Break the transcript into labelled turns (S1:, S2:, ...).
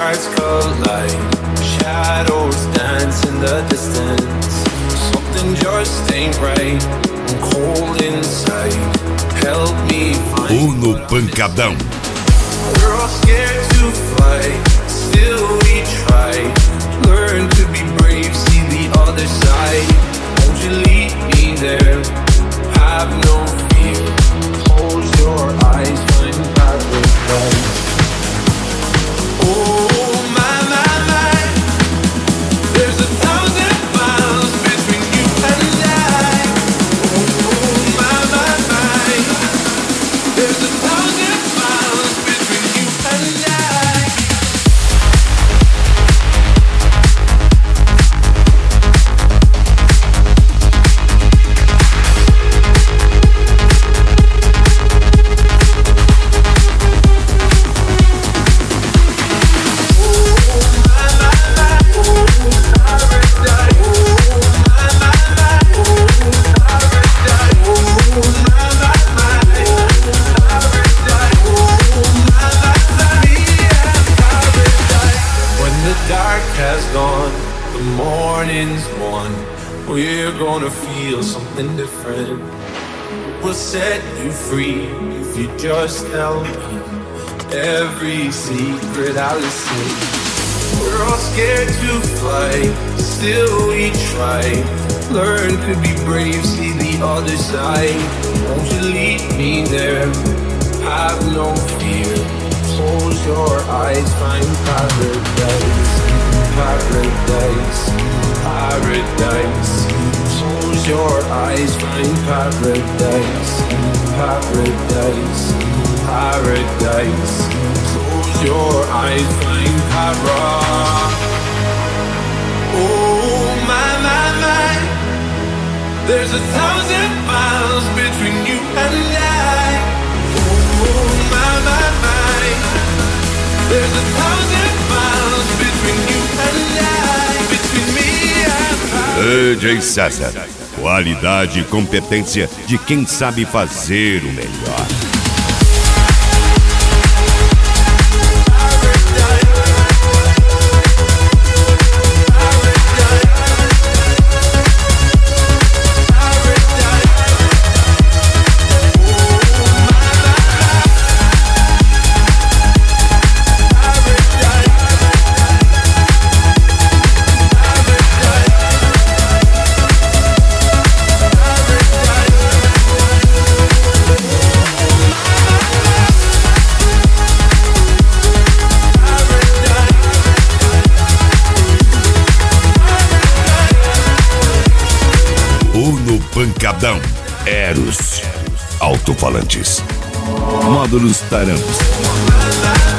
S1: hearts collide, shadows dance in the distance. Something just ain't right, I'm cold inside. Help me find
S2: No Pancadão.
S1: We're all scared to fly, still we try. Learn to be brave, see the other side. Won't you lead me there? Have no fear. Close your eyes, find paradise. Oh my, my, my. There's 1,000 miles between you and I. Oh my, my, my. There's 1,000 miles between you and I. We're gonna feel something different. We'll set you free if you just tell me every secret I listen. We're all scared to fly, still we try. Learn to be brave, see the other side. Won't you lead me there? Have no fear. Close your eyes, find paradise. Paradise, paradise. Close your eyes, find paradise. Paradise, paradise. Close your eyes, find paradise. Oh my, my, my. There's 1,000 miles between you and I. Oh my, my, my. There's 1,000 miles between you and I, between me and
S2: DJ César, qualidade e competência de quem sabe fazer o melhor. No Pancadão, Eros, alto-falantes, módulos Tarampos.